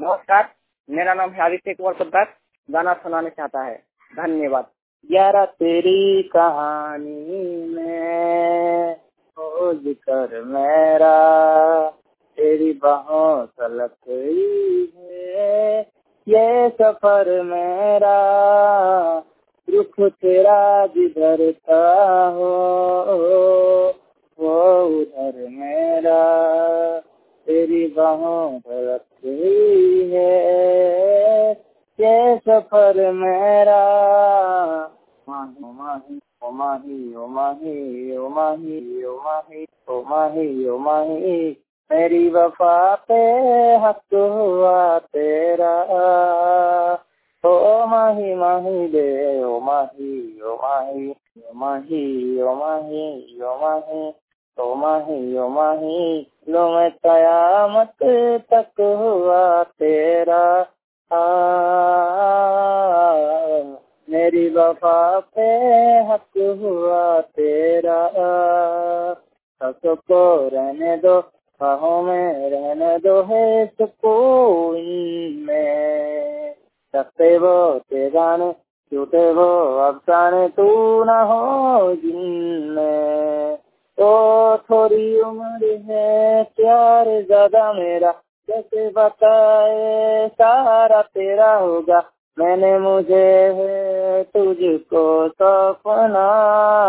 नमस्कार, मेरा नाम है आदित्य कुमार पोद्दार, गाना सुनाने चाहता है। धन्यवाद। यारा तेरी कहानी में खोज कर मेरा तेरी बाहों तलक गई है ये सफर मेरा, रुख तेरा जिधर का हो वो उधर मेरा, तेरी बाहों तलक गई है ये सफर मेरा। माही ओ माही ओ माही ओ माही ओ माही ओ माही ओ माही, मेरी वफा पे हक हुआ तेरा। ओ माही माही दे ओ माही ओ माही ओ माही ओ माही ओ माही ओ माही ओ माही, लो मैं कयामत तक हुआ तेरा। मेरी वफा पे हक हुआ तेरा। हक को रहने दो, बाहों में रहने दो है सुकून में, सस्ते वो ते गाने झूठे वो अफसाने तू न हो जिनमें। तो थोड़ी उम्र है प्यार ज्यादा मेरा, कैसे बताए सारा तेरा होगा। मैंने मुझे है तुझको सपना